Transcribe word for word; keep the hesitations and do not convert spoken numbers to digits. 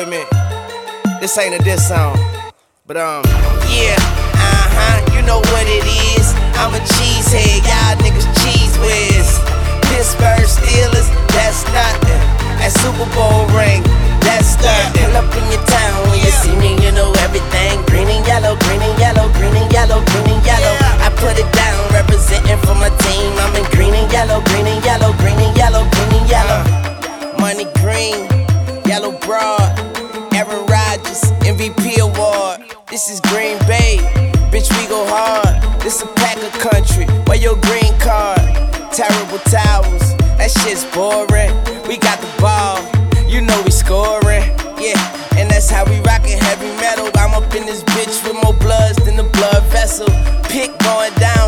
with me. This ain't a diss song, but um, yeah, uh-huh, you know what it is. I'm a cheesehead, y'all niggas cheese whiz. Pittsburgh Steelers, that's nothing. That Super Bowl ring, that's nothing. Pull up in your town when you see me, you know everything. Green and yellow, green and yellow, green and yellow, green and yellow. I put it down, representing for my team. I'm in green and yellow, green and yellow, green and yellow, green and yellow. Money green, yellow broad, Aaron Rodgers, M V P award. This is Green Bay, bitch, we go hard. This a Packer country, where your green card? Terrible towels, that shit's boring. We got the ball, you know we scoring. Yeah, and that's how we rockin' heavy metal. I'm up in this bitch with more bloods than the blood vessel. Pick going down,